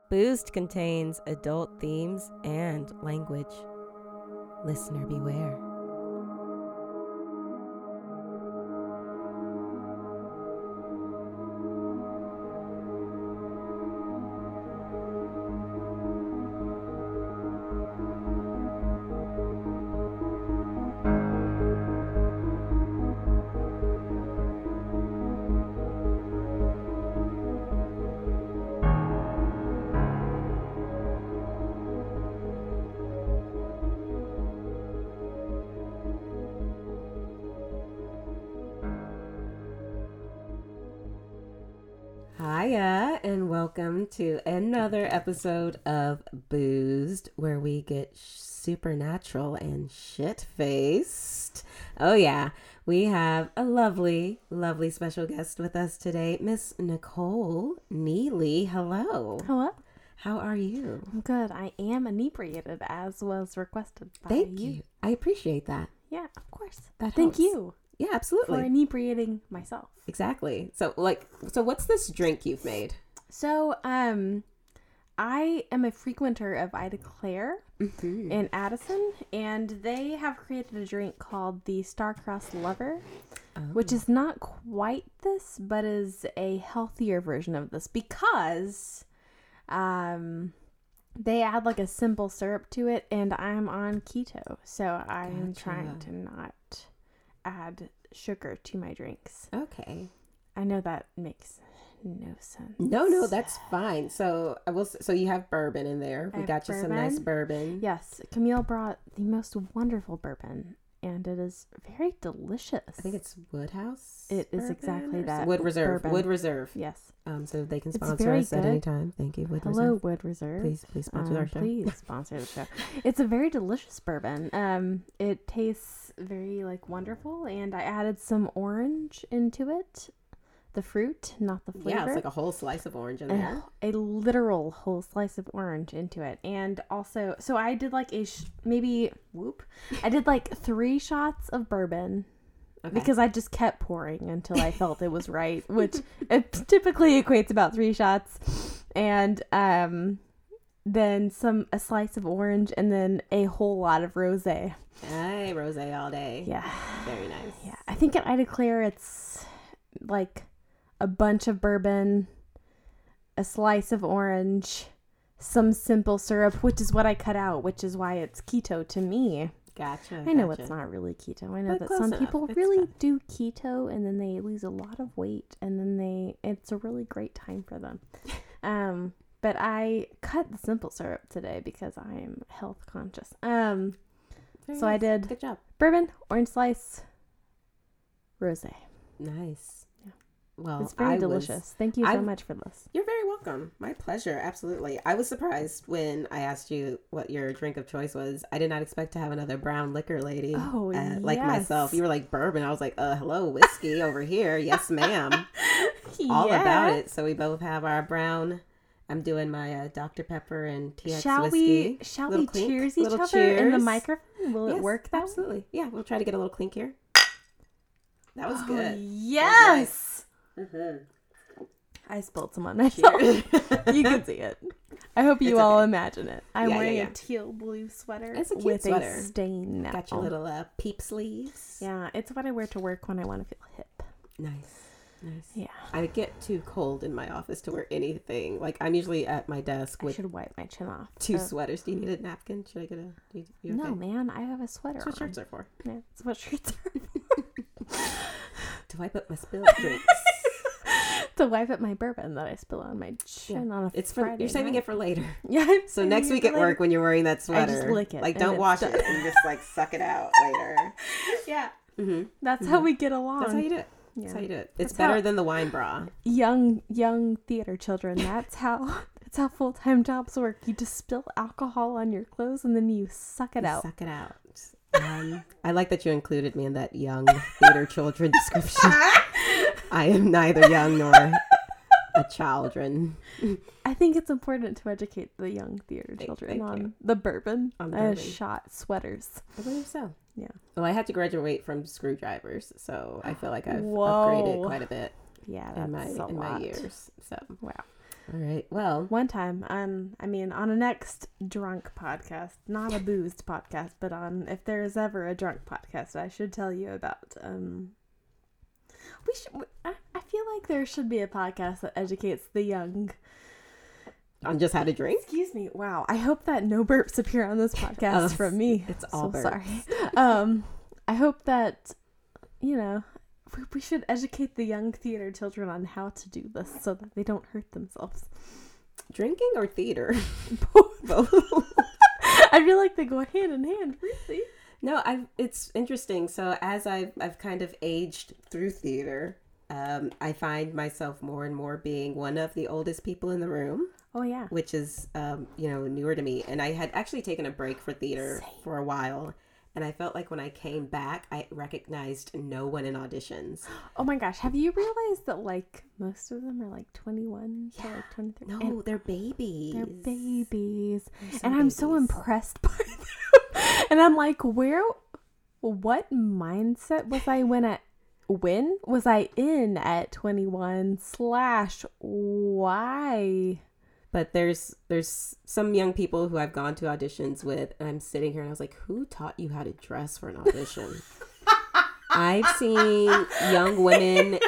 Boozed contains adult themes and language. Listener beware. Hiya, and welcome to another episode of Boozed, where we get supernatural and shit-faced. Oh yeah, we have a lovely, lovely special guest with us today, Miss Nicole Neely. Hello. Hello. How are you? I'm good. I am inebriated, as was requested by Thank you. I appreciate that. Yeah, of course. That Thank helps. you Yeah, absolutely. for inebriating myself. Exactly. So what's this drink you've made? So, I am a frequenter of Ida Claire in Addison, and they have created a drink called the Star-Crossed Lover, which is not quite this, but is a healthier version of this because they add like a simple syrup to it, and I'm on keto, so I'm trying to not add sugar to my drinks. Okay. I know that makes no sense. No, that's fine. So So you have bourbon in there. We got you some nice bourbon. Yes, Camille brought the most wonderful bourbon, and it is very delicious. I think it's Woodhouse. It is exactly that. Wood Reserve. Bourbon. Wood Reserve. Yes. So they can It's sponsor very us at good. any time. Thank you, Wood Hello, Reserve. Wood Reserve. Please sponsor our show. Please sponsor the show. It's a very delicious bourbon. It tastes very wonderful, and I added some orange into it. The fruit, not the flavor. Yeah, it's like a whole slice of orange in there. A literal whole slice of orange into it. And also, so I did I did 3 shots of bourbon. Okay. Because I just kept pouring until I felt it was right, which it typically equates about 3 shots. And then a slice of orange, and then a whole lot of rosé. Hey, rosé all day. Yeah. Very nice. Yeah. I think at Ida Claire it's like a bunch of bourbon, a slice of orange, some simple syrup, which is what I cut out, which is why it's keto to me. Gotcha. I know it's not really keto. I know But that close some enough. people It's really fine. do keto and then they lose a lot of weight, and then it's a really great time for them. But I cut the simple syrup today because I am health conscious. Very So I nice. did Good job. bourbon, orange slice, rosé. Nice. Yeah. Well, It's very delicious. Thank you so much for this. You're very welcome. My pleasure. Absolutely. I was surprised when I asked you what your drink of choice was. I did not expect to have another brown liquor lady like yes. myself. You were like bourbon. I was like, hello, whiskey over here. Yes, ma'am. All about it. So we both have our brown. I'm doing my Dr. Pepper and TX whiskey. Shall Little we clink, cheers each little other in the cheers. microphone? Will it Yes, work that way? Absolutely. Yeah, we'll try to get a little clink here. That was good. Yes. I spilled some on myself. You can see it. I hope you It's all okay. imagine it. I'm Yeah, wearing yeah. a teal blue sweater It's a cute with sweater. a stain now. Got your little peep sleeves. Yeah, it's what I wear to work when I want to feel hip. Nice. Yeah. I get too cold in my office to wear anything. Like, I'm usually at my desk I with should wipe my chin off. 2 sweaters. Do you need a napkin? Should I get a... You No, okay? man, I have a sweater That's what on. shirts are for. Yeah, that's what shirts are. To wipe up my spilled drinks. To wipe up my bourbon that I spill on my chin on a It's for... Friday You're saving night. it for later. Yeah. I'm So saving next it week for at later. work when you're wearing that sweater... just lick it Like, and don't it's wash done. it and just, suck it out later. Yeah. Mm-hmm. That's how we get along. That's how you do it. Yeah. That's how you do it. That's It's better how- than the wine bra. Young theater children. That's how full-time jobs work. You just spill alcohol on your clothes and then you suck it out. Suck it out. I like that you included me in that young theater children description. I am neither young nor a children. I think it's important to educate the young theater children thank on you. the bourbon. On bourbon. Shot sweaters. I believe so. Yeah. Well, I had to graduate from screwdrivers, so I feel like I've Whoa. upgraded quite a bit Yeah, in that's my a lot. years. So Wow. All right. Well, one time on a next drunk podcast, not a boozed podcast, but if there is ever a drunk podcast, I should tell you about. I feel like there should be a podcast that educates the young on just how to drink. Excuse me. Wow. I hope that no burps appear on this podcast from me. It's all burps. Sorry. I hope that, we should educate the young theater children on how to do this so that they don't hurt themselves. Drinking or theater? Both. I feel like they go hand in hand, really. No, it's interesting. So as I've kind of aged through theater, I find myself more and more being one of the oldest people in the room. Oh, yeah. Which is, newer to me. And I had actually taken a break for theater for a while. And I felt like when I came back, I recognized no one in auditions. Oh, my gosh. Have you realized that, most of them are, 21 to, 23? No, they're babies. They're babies. And babies. I'm so impressed by them. And I'm like, what mindset was I when was I in at 21 / why? But there's some young people who I've gone to auditions with, and I'm sitting here and I was like, who taught you how to dress for an audition? I've seen young women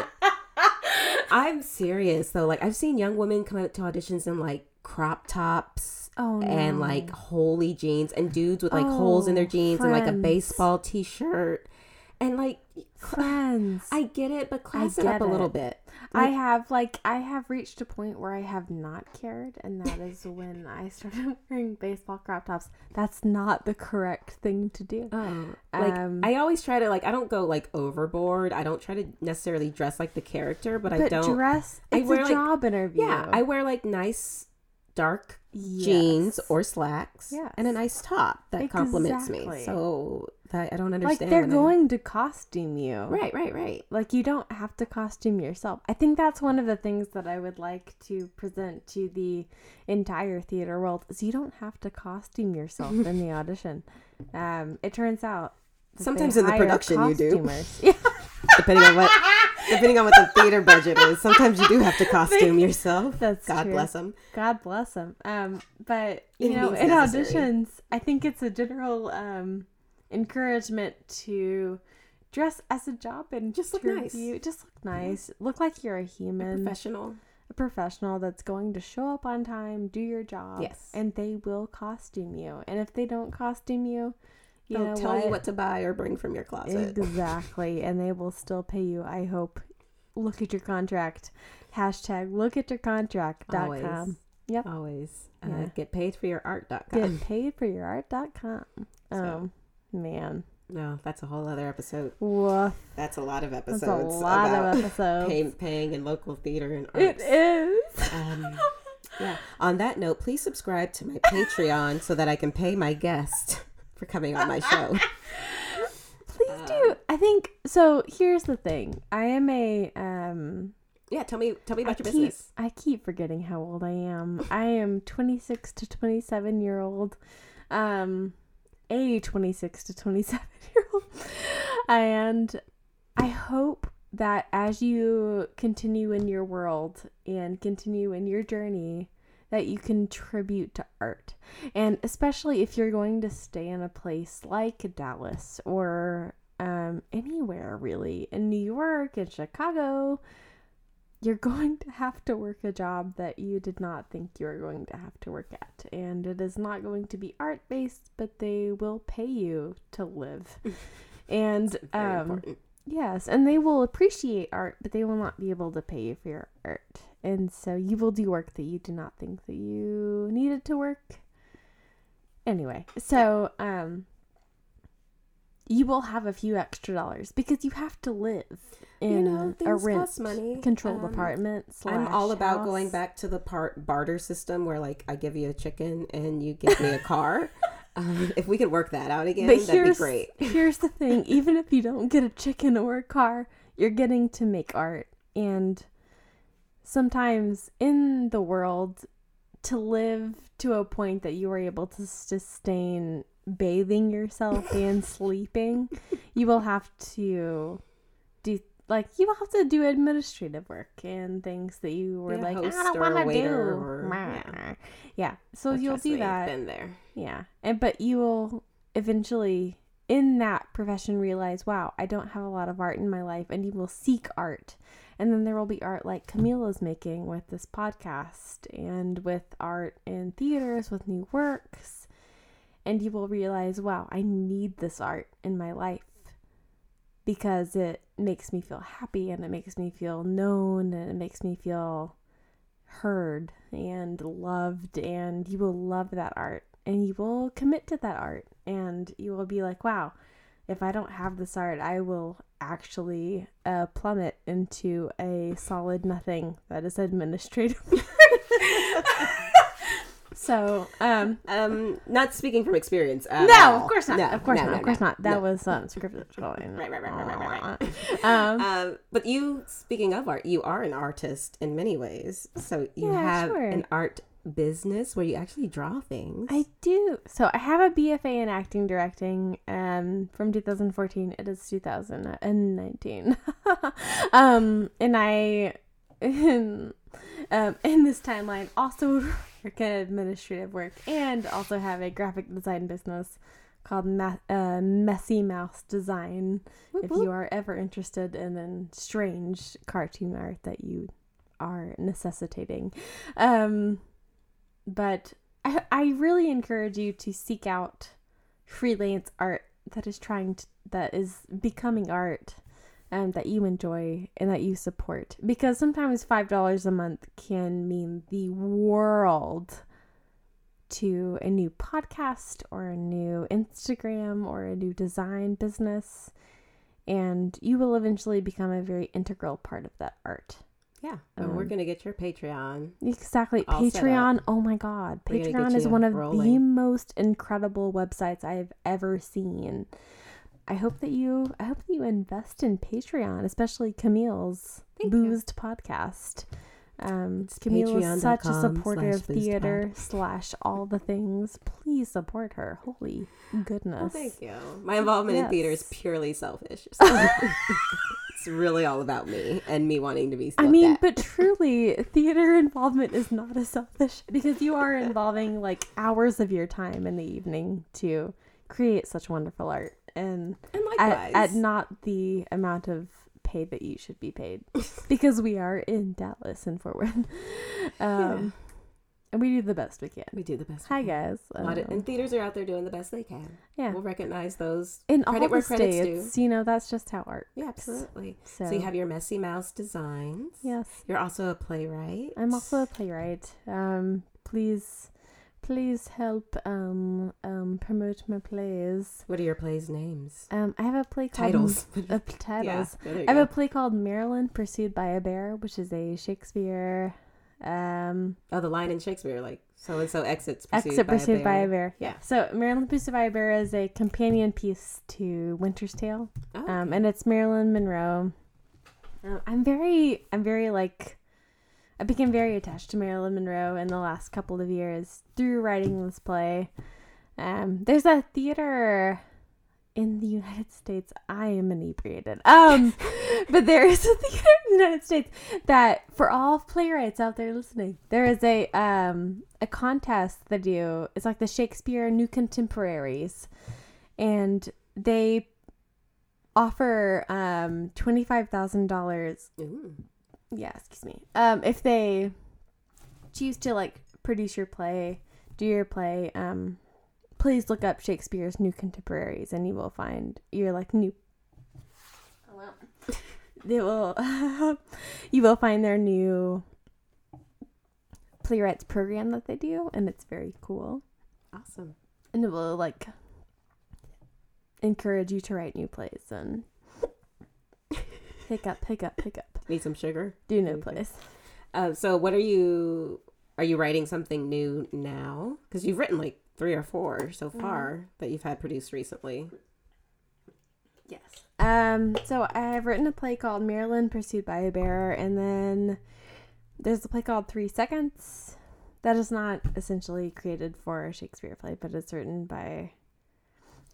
I'm serious though. I've seen young women come out to auditions in crop tops and holy jeans, and dudes with holes in their jeans and a baseball t-shirt. And friends, I get it, but class it up a little bit. I have reached a point where I have not cared, and that is when I started wearing baseball crop tops. That's not the correct thing to do. I always try to I don't go overboard. I don't try to necessarily dress like the character, but I don't dress. It's a job interview. Yeah, I wear nice dark jeans or slacks and a nice top that compliments me. So I don't understand. They're going to costume you. Right. You don't have to costume yourself. I think that's one of the things that I would like to present to the entire theater world is you don't have to costume yourself in the audition. It turns out sometimes in the production costumers. You do. Yeah. Depending on what the theater budget is, sometimes you do have to costume yourself. That's God true. bless them. God bless them. But in auditions, I think it's a general encouragement to dress as a job and just look nice. Just look nice. Look like you're a human, a professional that's going to show up on time, do your job. Yes, and they will costume you. And if they don't costume you, they'll tell you what to buy or bring from your closet. Exactly. And they will still pay you, I hope. Look at your contract. #lookatyourcontract.com. Always. Yep. Always. Get paid for your art.com. Get paid for your art.com. Man. No, that's a whole other episode. Woof. That's a lot of episodes. That's a lot of episodes. Paying in local theater and arts. It is. Yeah. On that note, please subscribe to my Patreon so that I can pay my guest for coming on my show. Please do. I think so. Here's the thing. I am a yeah, tell me about your business. I keep forgetting how old I am. I am 26 to 27 year old. A 26 to 27 year old. And I hope that as you continue in your world and continue in your journey, that you contribute to art. And especially if you're going to stay in a place like Dallas or anywhere really, in New York, in Chicago, you're going to have to work a job that you did not think you were going to have to work at. And it is not going to be art-based, but they will pay you to live. And very important. Yes, and they will appreciate art, but they will not be able to pay you for your art. And so you will do work that you do not think that you needed to work. Anyway, so you will have a few extra dollars because you have to live in a rent money. Controlled apartment. I'm all about house. going back to the barter system where I give you a chicken and you give me a car. If we could work that out again, that'd be great. Here's the thing. Even if you don't get a chicken or a car, you're getting to make art. And sometimes in the world, to live to a point that you are able to sustain bathing yourself and sleeping, you will have to do like you will have to do administrative work and things that you were like, I don't want to do. Yeah. So you'll do that. Been there. Yeah. But you will eventually in that profession realize, wow, I don't have a lot of art in my life, and you will seek art. And then there will be art like Camille is making with this podcast, and with art in theaters with new works. And you will realize, wow, I need this art in my life because it makes me feel happy, and it makes me feel known, and it makes me feel heard and loved. And you will love that art, and you will commit to that art, and you will be like, wow, if I don't have this art, I will actually plummet into a solid nothing that is administrative. So, not speaking from experience. No, of course not. No, of course no, not. no, Of course no, not. That no. was scripted. Right. But you, speaking of art, you are an artist in many ways. So you have an art business where you actually draw things. I do. So I have a BFA in acting directing from 2014. It is 2019. And I in this timeline also work at administrative work, and also have a graphic design business called Messy Mouse Design. If you are ever interested in then strange cartoon art that you are necessitating. But I really encourage you to seek out freelance art that is becoming art, that you enjoy and that you support. Because sometimes $5 a month can mean the world to a new podcast or a new Instagram or a new design business. And you will eventually become a very integral part of that art. Yeah. And we're going to get your Patreon. Exactly. Patreon. Oh my God. Patreon is one of the most incredible websites I have ever seen. I hope that you invest in Patreon, especially Camille's Boozed podcast. Camille is such a supporter of theater / all the things. Please support her. Holy goodness. Well, thank you. My involvement in theater is purely selfish. So it's really all about me and me wanting to be at. But truly, theater involvement is not as selfish, because you are involving like hours of your time in the evening to create such wonderful art. And likewise. At not the amount of pay that you should be paid, because we are in Dallas and Fort Worth. And we do the best we can. Hi guys. And theaters are out there doing the best they can. Yeah. We'll recognize those. In all the states, that's just how art works. Yeah, absolutely. So you have your Messy Mouse Designs. Yes. You're also a playwright. I'm also a playwright. Please help promote my plays. What are your plays' names? I have a play called Titles. Titles. I have a play called Marilyn Pursued by a Bear, which is a Shakespeare. The line in Shakespeare, like so and so exits pursued by a bear. Yeah. So Marilyn Pursued by a Bear is a companion piece to Winter's Tale. Oh, okay. And it's Marilyn Monroe. I became very attached to Marilyn Monroe in the last couple of years through writing this play. There's a theater in the United States. I am inebriated. But there is a theater in the United States that, for all playwrights out there listening, there is a contest they do. It's like the Shakespeare New Contemporaries, and they offer $25,000. Yeah, excuse me. If they choose to like produce your play, do your play, please look up Shakespeare's New Contemporaries, and you will find your like new. Oh well. They will. You will find their new playwrights program that they do, and it's very cool. Awesome. And it will like encourage you to write new plays and pick up. Need some sugar? Do no plays. So what are you writing something new now? Because you've written like 3 or 4 so far that you've had produced recently. Yes. So I've written a play called Marilyn Pursued by a Bear, and then there's a play called 3 Seconds. That is not essentially created for a Shakespeare play, but it's written by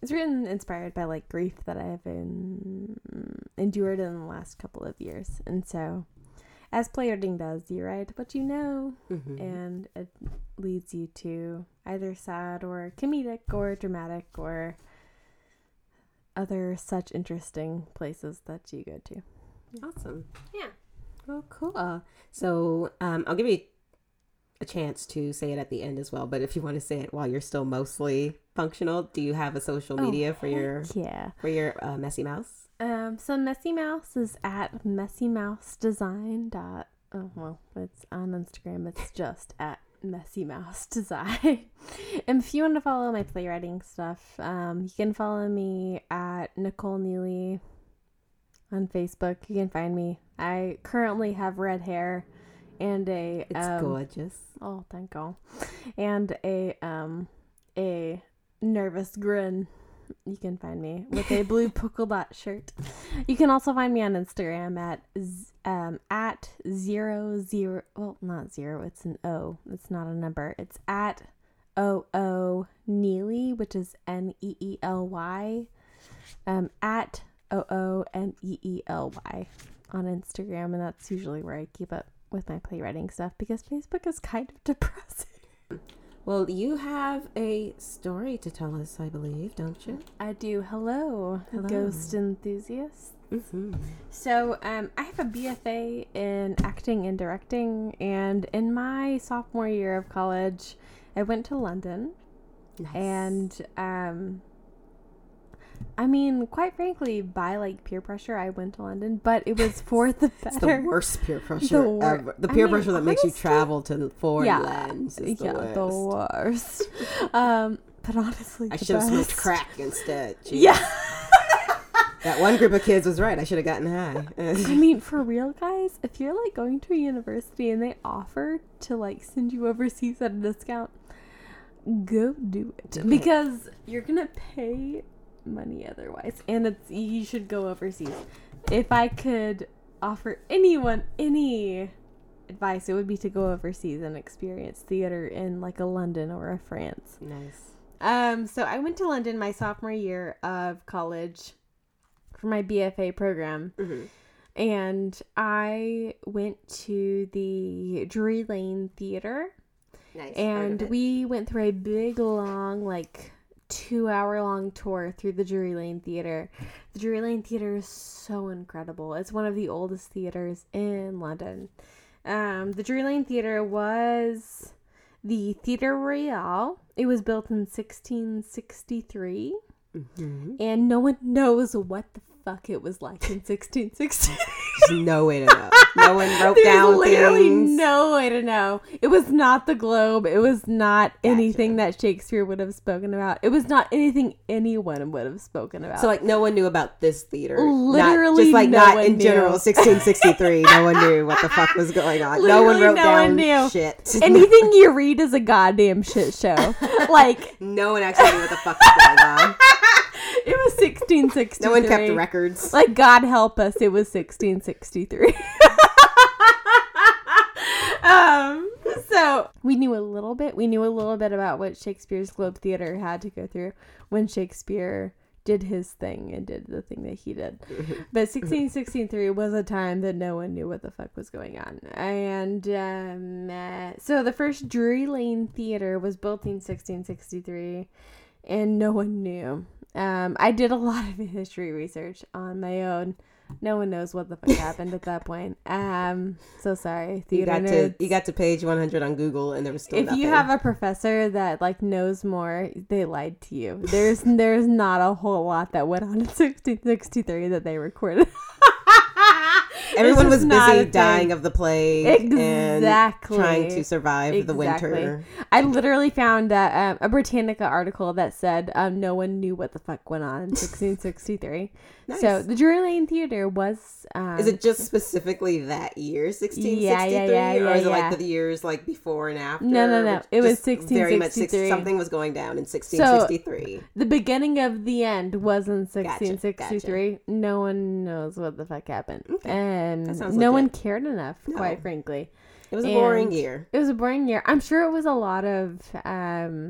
It's written inspired by like grief that I have endured in the last couple of years. And so, as playwriting does, you write what you know, and it leads you to either sad or comedic or dramatic or other such interesting places that you go to. Awesome. Yeah. Oh, cool. So I'll give you a chance to say it at the end as well, but if you want to say it while you're still mostly functional, do you have a social media for your Messy Mouse? So Messy Mouse is at messymousedesign. It's on Instagram. It's just at Messy Mouse Design. And if you want to follow my playwriting stuff, you can follow me at Nicole Neely on Facebook. You can find me. I currently have red hair and it's gorgeous. Oh, thank you. And a nervous grin. You can find me with a blue polka dot shirt. You can also find me on Instagram at 00. Well, not 0. It's an O. It's not a number. It's at OO Neely, which is Neely. At OONEELY on Instagram, and that's usually where I keep up with my playwriting stuff because Facebook is kind of depressing. Well, you have a story to tell us, I believe, don't you? I do. Hello. Ghost enthusiasts. So, I have a BFA in acting and directing, and in my sophomore year of college, I went to London. Nice. And, I mean, quite frankly, by like peer pressure, I went to London, but it was for the better. It's the worst peer pressure ever. The peer pressure that makes you travel to foreign lands is the worst. But honestly, I should have smoked crack instead. Jeez. Yeah. That one group of kids was right. I should have gotten high. I mean, for real, guys, if you're like going to a university and they offer to like send you overseas at a discount, go do it. Because you're going to pay money otherwise, and you should go overseas. If I could offer anyone any advice, it would be to go overseas and experience theater in like a London or a France. Nice. So I went to London my sophomore year of college for my BFA program, and I went to the Drury Lane Theater. Nice. And we went through a big long 2-hour-long tour through the Drury Lane Theater. The Drury Lane Theater is so incredible. It's one of the oldest theaters in London. The Drury Lane Theater was the Theatre Royal. It was built in 1663. And no one knows what the fuck it was like in 1663. There's no way to know. No one wrote down literally things. No way to know. It was not the Globe. It was not anything that Shakespeare would have spoken about. It was not anything anyone would have spoken about. So no one knew about this theater. Literally, not in general. 1663. No one knew what the fuck was going on. Literally, no one wrote down knew. shit. Anything you read is a goddamn shit show. No one actually knew what the fuck was going on. It was 1663. No one kept records. God help us, it was 1663. So we knew a little bit. We knew a little bit about what Shakespeare's Globe Theater had to go through when Shakespeare did his thing and did the thing that he did. But 1663 was a time that no one knew what the fuck was going on. And so the first Drury Lane Theater was built in 1663, and no one knew. I did a lot of history research on my own. No one knows what the fuck happened at that point. So sorry. You got to page 100 on Google and there was still If nothing. you have a professor that knows more, they lied to you. There's not a whole lot that went on in 1663 that they recorded. Everyone was busy dying of the plague and trying to survive the winter. I literally found a Britannica article that said no one knew what the fuck went on in 1663. Nice. So the Drury Lane Theater was... is it just specifically that year, 1663? Yeah, or is it the years before and after? No. It was 1663. Something was going down in 1663. So the beginning of the end was in 1663. Gotcha. No one knows what the fuck happened. Okay. And no one cared enough, quite frankly. It was a boring year. It was a boring year. I'm sure it was a lot of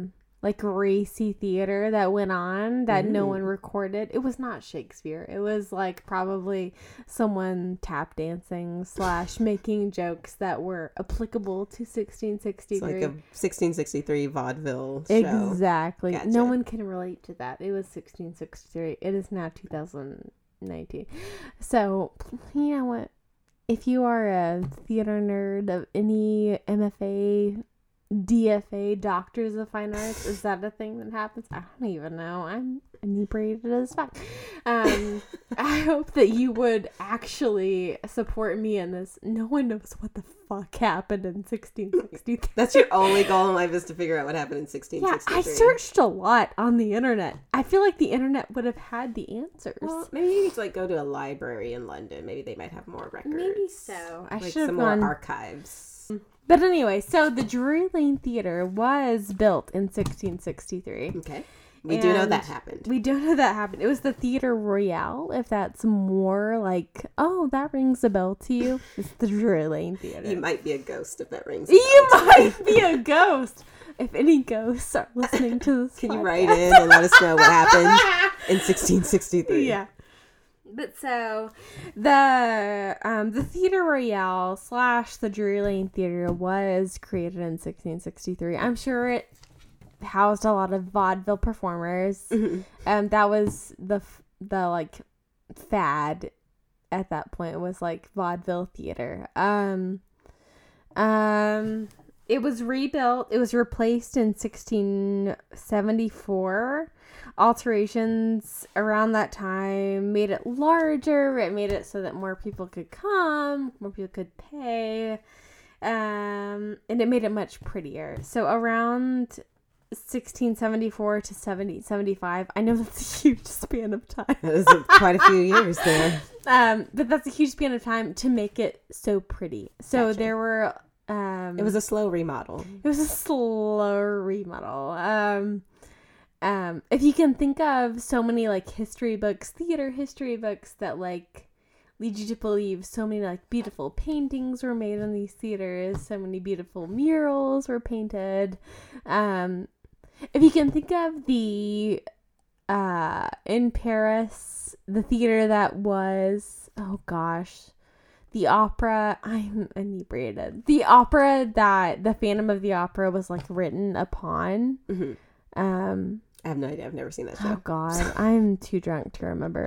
like racy theater that went on that no one recorded. It was not Shakespeare. It was like probably someone tap dancing / making jokes that were applicable to 1663. It's like a 1663 vaudeville show. Exactly. Gotcha. No one can relate to that. It was 1663. It is now 2019. So, you know what? If you are a theater nerd of any MFA, DFA, Doctors of Fine Arts, is that a thing that happens? I don't even know. I'm inebriated as fuck. I hope that you would actually support me in this. No one knows what the fuck happened in 1663. That's your only goal in life, is to figure out what happened in 1663. Yeah, I searched a lot on the internet. I feel like the internet would have had the answers. Well, maybe you need to go to a library in London. Maybe they might have more records. Maybe so. I should have some gone. more archives. But anyway, so the Drury Lane Theater was built in 1663. Okay. We do know that happened. We do know that happened. It was the Theatre Royale, if that's more like, oh, that rings a bell to you. It's the Drury Lane Theater. You might be a ghost if that rings a bell. You might be a ghost. If any ghosts are listening to this Can podcast. you write in and let us know what happened in 1663? Yeah. But so the Theatre Royale / the Drury Lane Theater was created in 1663. I'm sure it housed a lot of vaudeville performers. That was the like fad at that point, was like vaudeville theater. It was rebuilt. It was replaced in 1674. Alterations around that time made it larger. It made it so that more people could come, more people could pay, and it made it much prettier. So around 1674 to 1775, I know that's a huge span of time. That is quite a few years there. But that's a huge span of time to make it so pretty. So Gotcha. there were... it was a slow remodel. It was a slow remodel. If you can think of so many like history books, theater history books that like lead you to believe so many like beautiful paintings were made in these theaters, so many beautiful murals were painted. If you can think of the in Paris, the theater that was, oh gosh, the opera, I'm inebriated. The opera that the Phantom of the Opera was like written upon. I have no idea. I've never seen that show. Oh God, I'm too drunk to remember.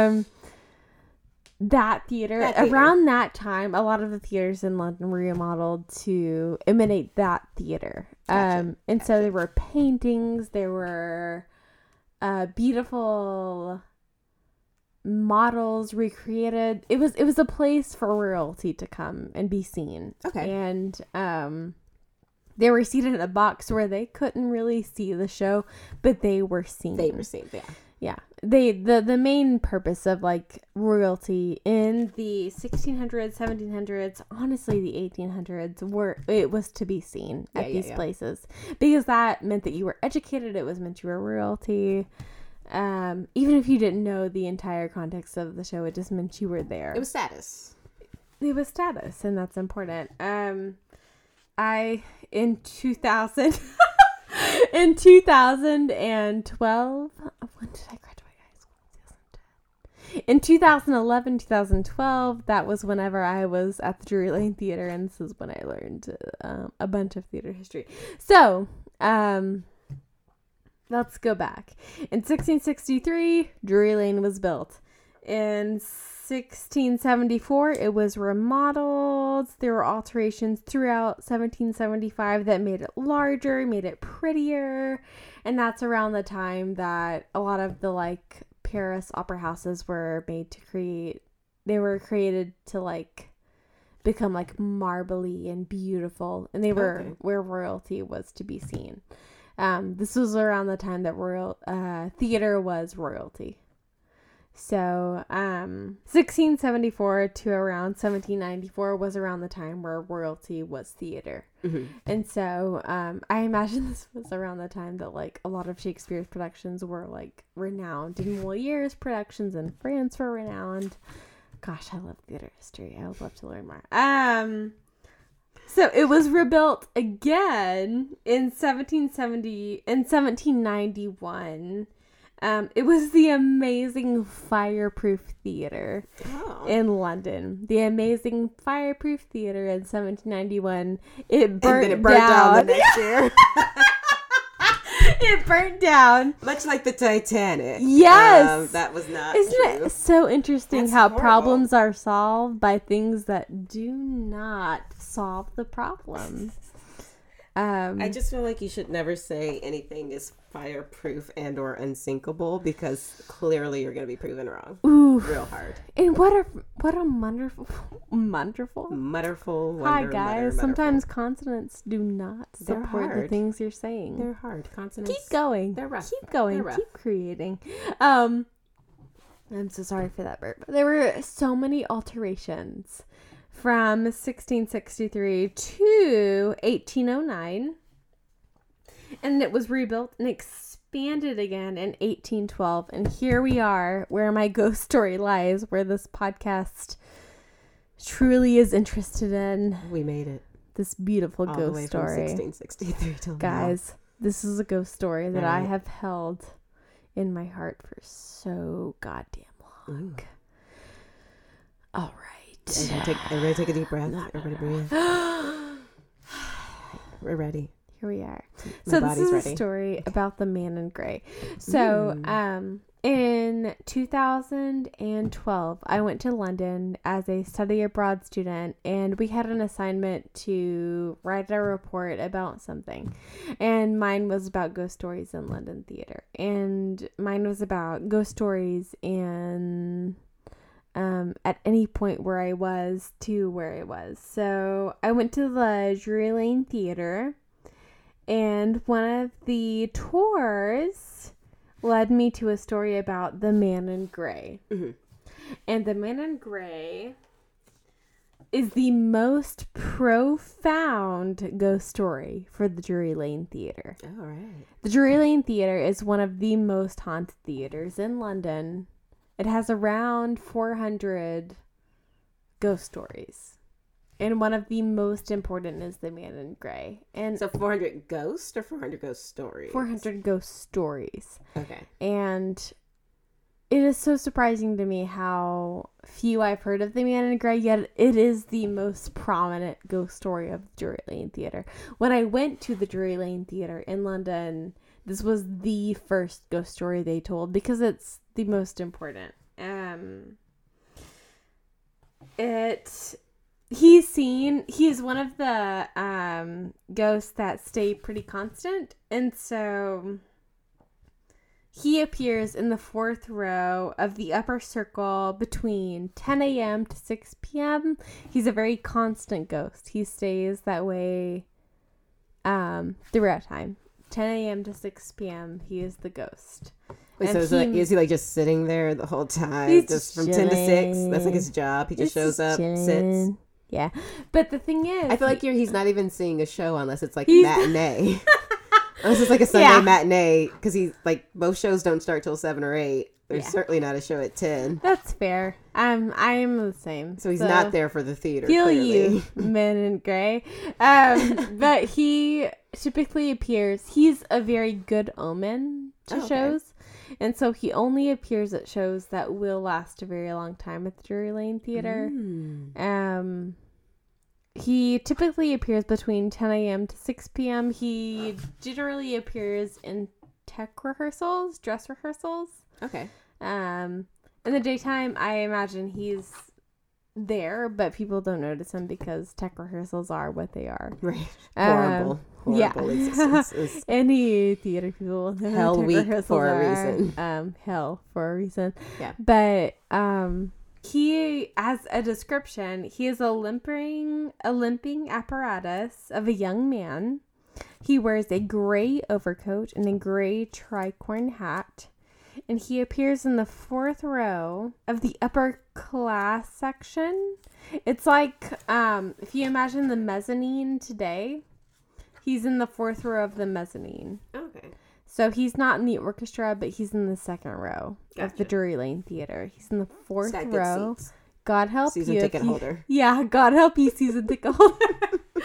That theater, around that time, a lot of the theaters in London were remodeled to imitate that theater. Gotcha. And so there were paintings, there were beautiful models recreated. It was a place for royalty to come and be seen. Okay. And they were seated in a box where they couldn't really see the show, but they were seen. They were seen, yeah. Yeah. The main purpose of like royalty in the 1600s, 1700s, honestly the 1800s, was to be seen at these places, because that meant that you were educated. It was meant you were royalty. Even if you didn't know the entire context of the show, it just meant you were there. It was status. It was status, and that's important. In 2000 in 2012, when did I graduate high school? 2010. In 2011, 2012, that was whenever I was at the Drury Lane Theater, and this is when I learned a bunch of theater history. So, let's go back. In 1663, Drury Lane was built. In 1674, it was remodeled. There were alterations throughout 1775 that made it larger, made it prettier. And that's around the time that a lot of the like Paris opera houses were made to create. They were created to like become like marbly and beautiful. And they were where royalty was to be seen. This was around the time that theater was royalty. So, 1674 to around 1794 was around the time where royalty was theater. Mm-hmm. And so, I imagine this was around the time that, like, a lot of Shakespeare's productions were, like, renowned. And Moliere's productions in France were renowned. Gosh, I love theater history. I would love to learn more. So it was rebuilt again in 1791. It was the Amazing Fireproof Theater in London. The Amazing Fireproof Theater in 1791. It burnt down the next year. It burnt down. Much like the Titanic. Yes. That was not Isn't true. it so interesting That's how horrible. problems are solved by things that do not solve the problem? I just feel like you should never say anything is fireproof and or unsinkable, because clearly you're going to be proven wrong. Ooh. Real hard. And what a wonderful. Hi guys. Sometimes consonants do not support the things you're saying. They're hard. Consonants. Keep going. They're rough. Keep going. They're rough. Keep creating. I'm so sorry for that burp. There were so many alterations from 1663 to 1809. And it was rebuilt and expanded again in 1812. And here we are, where my ghost story lies, where this podcast truly is interested in. We made it. This beautiful All ghost the way story. From 1663 till Guys, this is a ghost story that I Right. have held in my heart for so goddamn long. Ooh. All right. Everybody take a deep breath. Everybody breathe. We're ready. Here we are. My So this body's is ready. a story about the man in gray. So, in 2012, I went to London as a study abroad student, and we had an assignment to write a report about something. And mine was about ghost stories in London theater. And mine was about ghost stories in at any point where I was to where I was. So I went to the Drury Lane Theater, and one of the tours led me to a story about the Man in Gray. Mm-hmm. And the Man in Gray is the most profound ghost story for the Drury Lane Theater. All right. The Drury Lane Theater is one of the most haunted theaters in London. It has around 400 ghost stories. And one of the most important is the Man in Gray. And So 400 ghosts or 400 ghost stories? 400 ghost stories. Okay. And it is so surprising to me how few I've heard of the Man in Gray, yet it is the most prominent ghost story of the Drury Lane Theater. When I went to the Drury Lane Theater in London, this was the first ghost story they told because it's the most important. He's one of the ghosts that stay pretty constant, and so he appears in the fourth row of the upper circle between 10 a.m. to 6 p.m. He's a very constant ghost. He stays that way throughout time. 10 a.m. to 6 p.m. he is the ghost. Wait, so is he like just sitting there the whole time? He's Just from chilling. 10 to 6? That's like his job. He just shows up, sits. Yeah. But the thing is, I feel like he's not even seeing a show unless it's like He's- matinee. Unless it's like a Sunday matinee, because he's like, most shows don't start till 7 or 8. There's certainly not a show at 10. that's fair. I'm the same. So he's not there for the theater. Feel clearly. you, Men in Gray. But he typically appears. He's a very good omen to shows, and so he only appears at shows that will last a very long time at the Drury Lane Theater. He typically appears between 10 a.m. to 6 p.m. He generally appears in dress rehearsals. Okay. In the daytime, I imagine he's there, but people don't notice him because tech rehearsals are what they are. Right. Horrible existences. Any theater people know Hell tech week rehearsals for a are. reason. Hell for a reason. Yeah. But he, as a description, he is a limping apparatus of a young man. He wears a gray overcoat and a gray tricorn hat. And he appears in the fourth row of the upper class section. It's like, if you imagine the mezzanine today, he's in the fourth row of the mezzanine. Okay. So he's not in the orchestra, but he's in the second row of the Gotcha. Drury Lane Theater. He's in the fourth He's got good row. seats. God help Season you. ticket holder. Yeah, God help you, season ticket holder.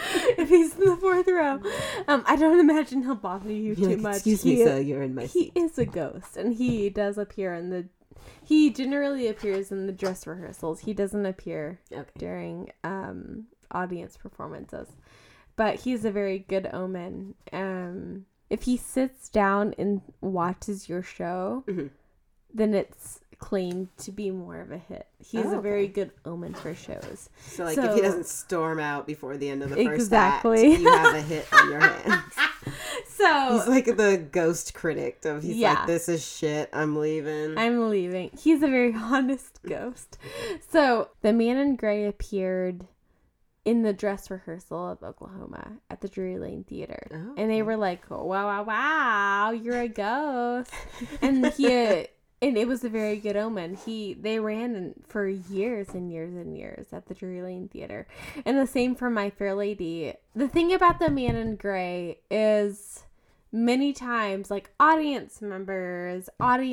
If he's in the fourth row. I don't imagine he'll bother you too much. Excuse me, so you're in my seat. He is a ghost, and he does appear he generally appears in the dress rehearsals. He doesn't appear during audience performances. But he's a very good omen. If he sits down and watches your show, then it's claimed to be more of a hit. He's a very good omen for shows. So if he doesn't storm out before the end of the first act, you have a hit on your hands. So he's like the ghost critic of like, this is shit, I'm leaving. He's a very honest ghost. So the man in gray appeared in the dress rehearsal of Oklahoma at the Drury Lane Theater. Oh, and they were like, wow, you're a ghost. And it was a very good omen. They ran for years and years and years at the Drury Lane Theater. And the same for My Fair Lady. The thing about the man in gray is many times, like, audience members,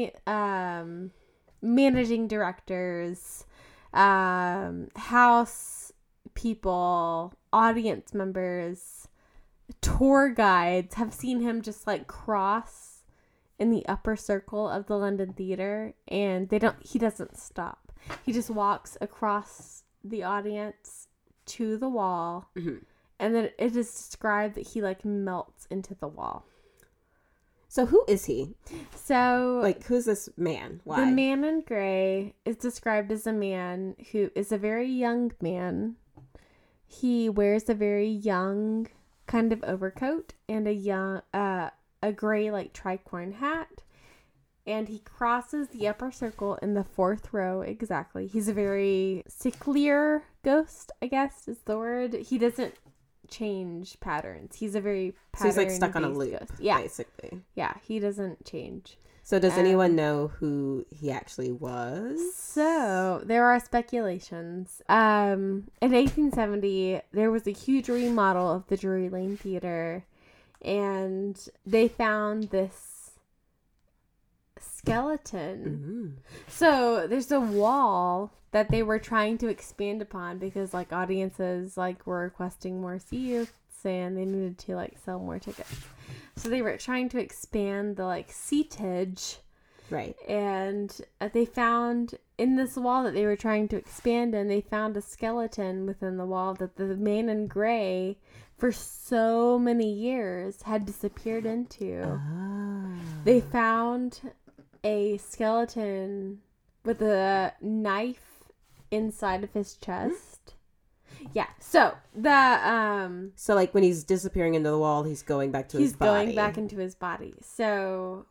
managing directors, house people, audience members, tour guides have seen him just like cross in the upper circle of the London Theater, and he doesn't stop. He just walks across the audience to the wall, and then it is described that he like melts into the wall. So who is he? So like, who's this man? Why? The man in gray is described as a man who is a very young man. He wears a very young kind of overcoat and a gray like tricorn hat, and he crosses the upper circle in the fourth row exactly. He's a very sicklier ghost, I guess is the word. He doesn't change patterns. He's a very so he's like stuck on a loop, ghost. Yeah, basically. Yeah, he doesn't change. So does anyone know who he actually was? So there are speculations. In 1870, there was a huge remodel of the Drury Lane Theater, and they found this skeleton. So there's a wall that they were trying to expand upon because like audiences like were requesting more seats and they needed to like sell more tickets. So they were trying to expand the like seatage. Right. And they found in this wall that they were trying to expand, and they found a skeleton within the wall that the man in gray for so many years had disappeared into. They found a skeleton with a knife inside of his chest. Yeah. So so like when he's disappearing into the wall, he's going back to his body. He's going back into his body. So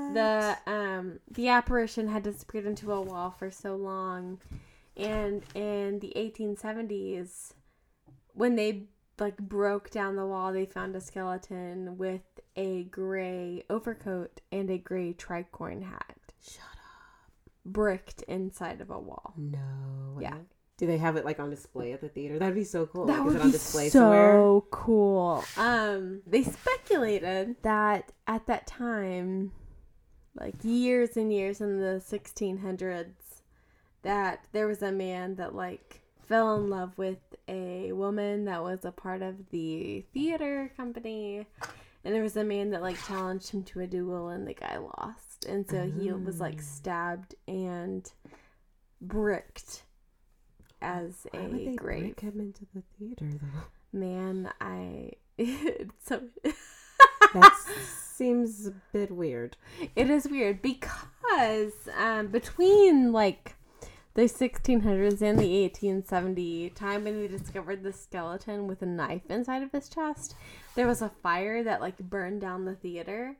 the apparition had disappeared into a wall for so long, and in the 1870s, when they like broke down the wall, they found a skeleton with a gray overcoat and a gray tricorn hat. Shut up. Bricked inside of a wall. No. Yeah. Do they have it like on display at the theater? That'd be so cool. That would on be display so somewhere? cool. They speculated that at that time, like years and years in the 1600s, that there was a man that like fell in love with a woman that was a part of the theater company, and there was a man that like challenged him to a duel, and the guy lost, and so he was like stabbed and bricked as Why a would they grave. break him into the theater though? Man, it's so that seems a bit weird. It is weird because between like the 1600s and the 1870 time when they discovered the skeleton with a knife inside of his chest, there was a fire that like burned down the theater,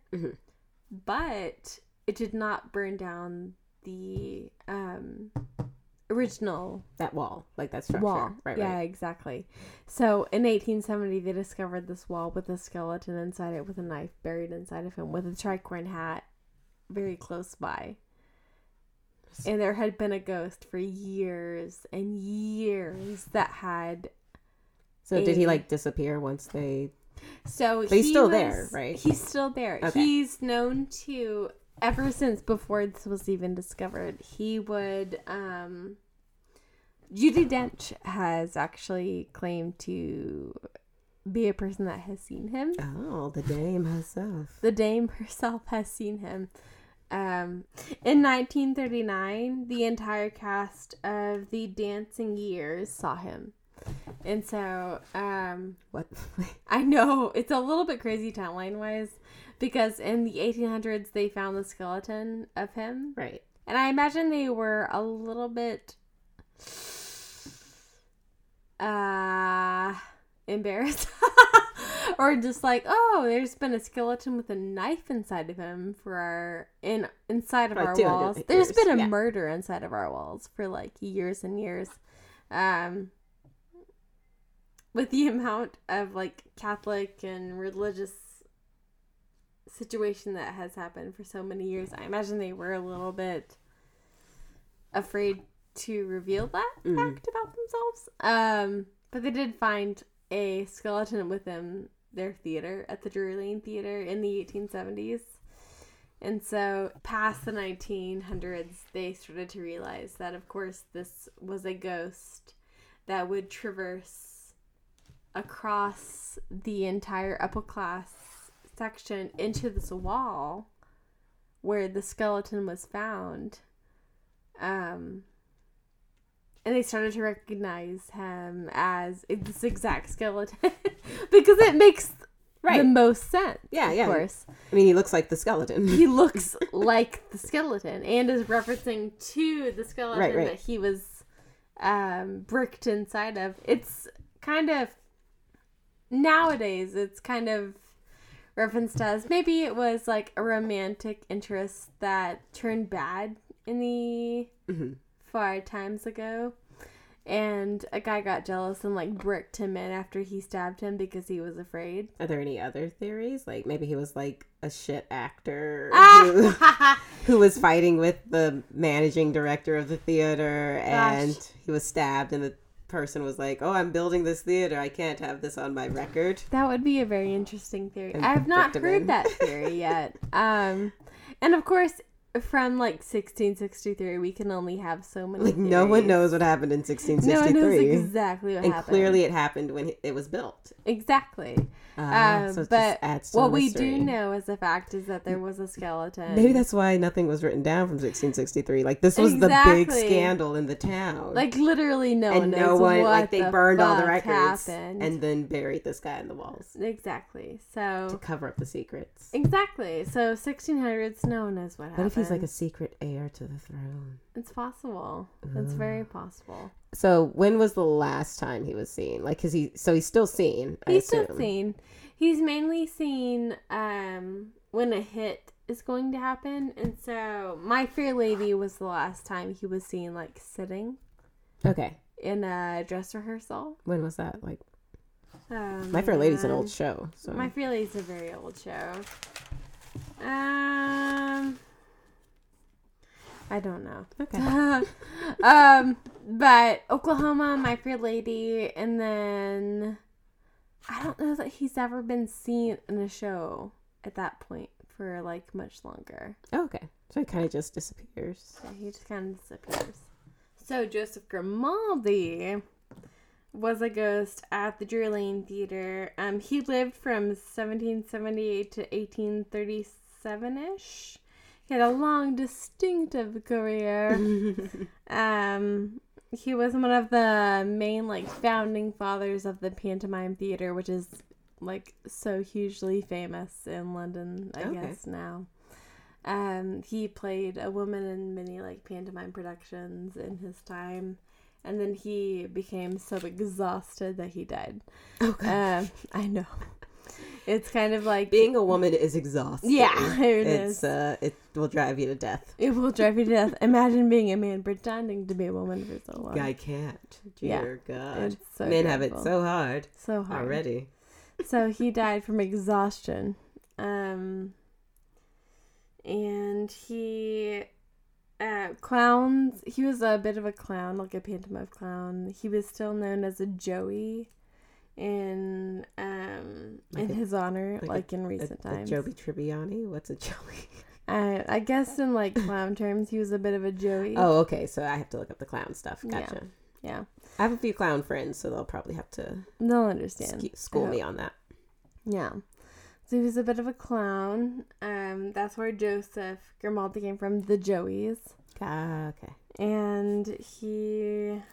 but it did not burn down the original that wall, like that structure. Wall. Right. Yeah, exactly. So in 1870, they discovered this wall with a skeleton inside it with a knife buried inside of him with a tricorn hat very close by. And there had been a ghost for years and years that had. So did he like disappear once they? So but he's still there, right? He's still there. Okay. He's known to, ever since before this was even discovered, he would. Judi Dench has actually claimed to be a person that has seen him. Oh, the dame herself. The dame herself has seen him. In 1939, the entire cast of The Dancing Years saw him. And so, What? I know, it's a little bit crazy timeline-wise, because in the 1800s, they found the skeleton of him. Right. And I imagine they were a little bit embarrassed. Or just like, oh, there's been a skeleton with a knife inside of him inside of our walls. There's been a murder inside of our walls for like years and years. With the amount of like Catholic and religious situation that has happened for so many years, I imagine they were a little bit afraid to reveal that fact about themselves. But they did find a skeleton within their theater at the Drury Lane Theater in the 1870s. And so past the 1900s, they started to realize that, of course, this was a ghost that would traverse across the entire upper class section into this wall where the skeleton was found. And they started to recognize him as this exact skeleton because it makes the most sense. Yeah, of course. I mean, he looks like the skeleton. He looks like the skeleton and is referencing to the skeleton that he was bricked inside of. It's kind of, nowadays, it's kind of referenced as maybe it was like a romantic interest that turned bad in the far times ago, and a guy got jealous and like bricked him in after he stabbed him because he was afraid. Are there any other theories? Like maybe he was like a shit actor who was fighting with the managing director of the theater, and he was stabbed, and the person was like, oh, I'm building this theater, I can't have this on my record. That would be a very interesting theory. I have not heard that theory yet. And of course, from like 1663, we can only have so many theories. No one knows what happened in 1663. No one knows exactly what happened. And clearly it happened when it was built. Exactly. So but what we do know as a fact is that there was a skeleton. Maybe that's why nothing was written down from 1663. Like this was the big scandal in the town. Like literally no one knows what they burned all the records and then buried this guy in the walls. Exactly. So to cover up the secrets. Exactly. So 1600s, no one knows what happened. What if he's like a secret heir to the throne? It's possible. It's very possible. So when was the last time he was seen? Like, he's still seen. He's still seen. He's mainly seen when a hit is going to happen, and so My Fair Lady was the last time he was seen like sitting. Okay. In a dress rehearsal. When was that? Like, My Fair Lady's an old show. So My Fair Lady's a very old show. I don't know. Okay. But Oklahoma, My Fair Lady, and then I don't know that he's ever been seen in a show at that point for like much longer. Oh, okay. So he kind of just disappears. Yeah, he just kind of disappears. So Joseph Grimaldi was a ghost at the Drury Lane Theater. He lived from 1778 to 1837-ish. He had a long, distinctive career. He was one of the main, like, founding fathers of the pantomime theater, which is, like, so hugely famous in London, I guess, now. He played a woman in many, like, pantomime productions in his time. And then he became so exhausted that he died. Okay. I know. It's kind of like... Being a woman is exhausting. Yeah, it is. It will drive you to death. It will drive you to death. Imagine being a man pretending to be a woman for so long. I can't. Dear God. It's so Men dreadful. have it so hard. So hard. Already. So he died from exhaustion. And he... clowns. He was a bit of a clown, like a pantomime clown. He was still known as a Joey in his honor, like in recent times. A Joey Tribbiani? What's a Joey? I guess in like clown terms, he was a bit of a Joey. Oh, okay. So I have to look up the clown stuff. Gotcha. Yeah. I have a few clown friends, so they'll probably have to understand. School me on that. Yeah. So he was a bit of a clown. That's where Joseph Grimaldi came from, the Joeys. Okay. And he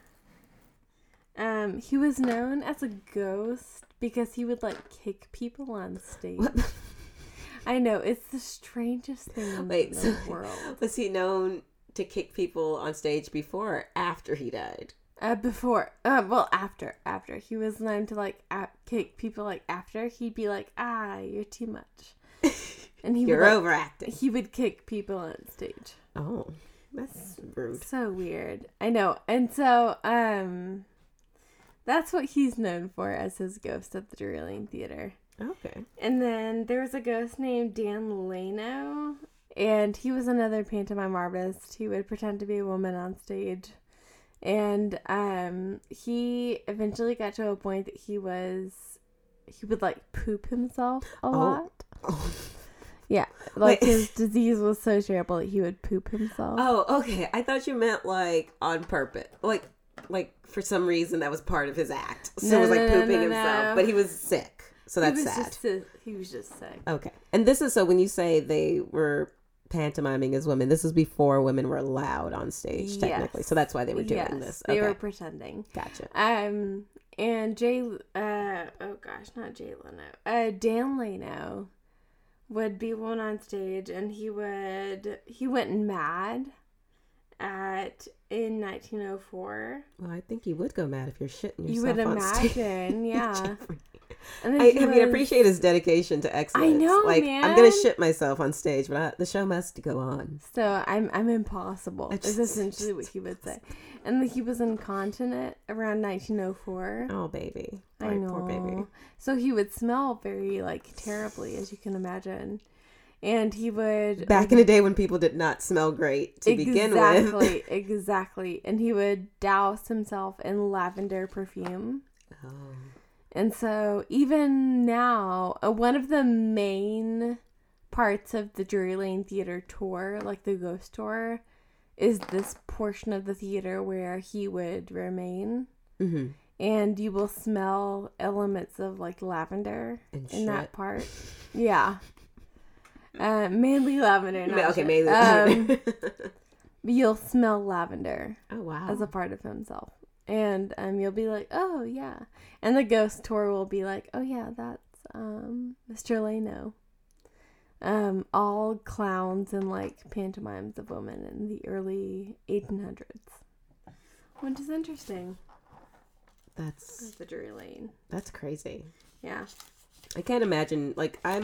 was known as a ghost because he would like kick people on stage. What? I know, it's the strangest thing in the world. Was he known to kick people on stage before or after he died? Before. After. He was known to like kick people like after. He'd be like, you're too much. And you're overacting. He would kick people on stage. Oh, that's rude. So weird. I know. And so, that's what he's known for as his ghost at the Drury Lane Theater. Okay. And then there was a ghost named Dan Leno, and he was another pantomime artist. He would pretend to be a woman on stage. And he eventually got to a point that he would like poop himself a lot. Oh. Yeah, like his disease was so terrible that he would poop himself. Oh, okay. I thought you meant like on purpose, like for some reason that was part of his act. So it was like pooping himself, but he was sick. So that's sad. He was just sick. Okay. And this is, so when you say they were pantomiming as women, this was before women were allowed on stage, technically. So that's why they were doing this. They were pretending. Gotcha. And not Jay Leno. Dan Leno would be one on stage, and he went mad in 1904. Well, I think you would go mad if you're shitting yourself. You would imagine, stage. yeah. And I appreciate his dedication to excellence. I know, like, man. I'm gonna shit myself on stage, but the show must go on. So I'm impossible. Is essentially what he would say. And he was incontinent around 1904. Oh, baby. I know. Poor baby. So he would smell very like terribly, as you can imagine. And he would... Back in the day when people did not smell great to begin with. Exactly. And he would douse himself in lavender perfume. Oh. And so even now, one of the main parts of the Drury Lane Theater tour, like the ghost tour, is this portion of the theater where he would remain. Mm-hmm. And you will smell elements of like lavender in that part. Yeah. Mainly lavender. Mainly lavender. You'll smell lavender. Oh, wow. As a part of himself. And you'll be like, oh, yeah. And the ghost tour will be like, oh, yeah, that's Mr. Leno. All clowns and like pantomimes of women in the early 1800s. Which is interesting. That's the Drury Lane. That's crazy. Yeah. I can't imagine, like, I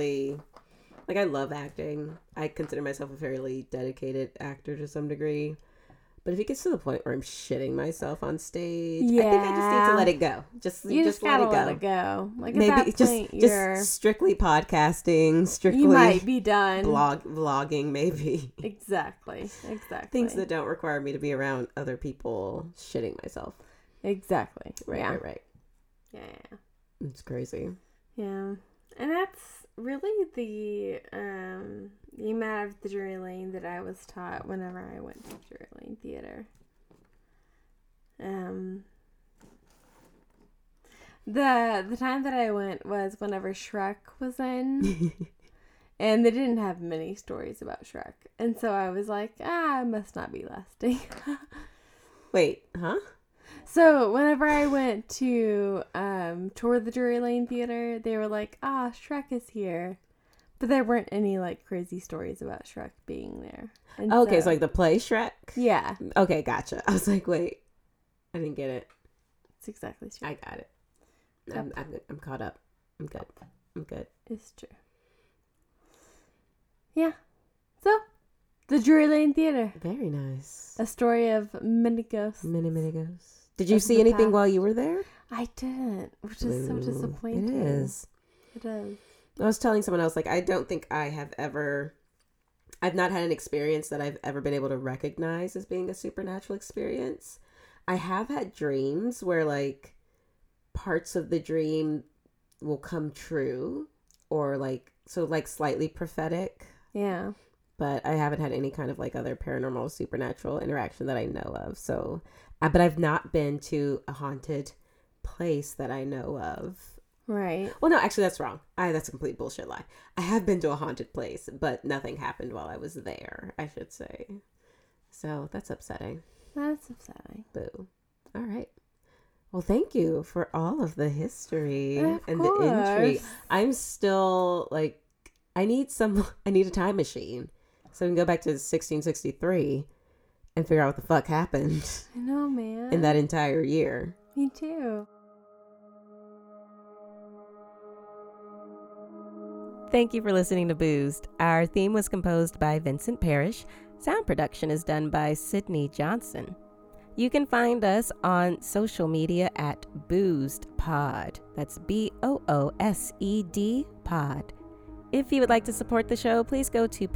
love acting. I consider myself a fairly dedicated actor to some degree. But if it gets to the point where I'm shitting myself on stage, I think I just need to let it go. Just let it go. Like, maybe at that point, just strictly podcasting, strictly you might be done. Vlogging, maybe. Exactly. Things that don't require me to be around other people shitting myself. Exactly. Right. Yeah. It's crazy. Yeah. And that's really the amount of the Drury Lane that I was taught whenever I went to Drury Lane Theater. The time that I went was whenever Shrek was in, and they didn't have many stories about Shrek, and so I was like, it must not be lasting. Wait, huh? So whenever I went to tour the Drury Lane Theater, they were like, Shrek is here. But there weren't any like crazy stories about Shrek being there. And okay, so like the play Shrek? Yeah. Okay, gotcha. I was like, wait, I didn't get it. It's exactly true. I got it. Yep. I'm caught up. I'm good. It's true. Yeah. So, the Drury Lane Theater. Very nice. A story of many ghosts. Many ghosts. Did you see anything while you were there? I didn't, which is so disappointing. It is. I was telling someone else, like, I don't think I've not had an experience that I've ever been able to recognize as being a supernatural experience. I have had dreams where, like, parts of the dream will come true or, like, so, like, slightly prophetic. Yeah. but I haven't had any kind of like other paranormal supernatural interaction that I know of. So, but I've not been to a haunted place that I know of. Right. Well, no, actually that's wrong. That's a complete bullshit lie. I have been to a haunted place, but nothing happened while I was there, I should say. So that's upsetting. That's upsetting. Boo. All right. Well, thank you for all of the history and the intrigue. I'm still like, I need a time machine so I can go back to 1663 and figure out what the fuck happened. I know, man. In that entire year. Me too. Thank you for listening to Boozed. Our theme was composed by Vincent Parrish. Sound production is done by Sydney Johnson. You can find us on social media at Boozed Pod. That's BOOSED Pod. If you would like to support the show, please go to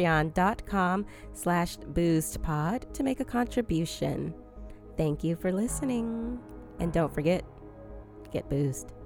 patreon.com/boozedpod to make a contribution. Thank you for listening. And don't forget, get boozed.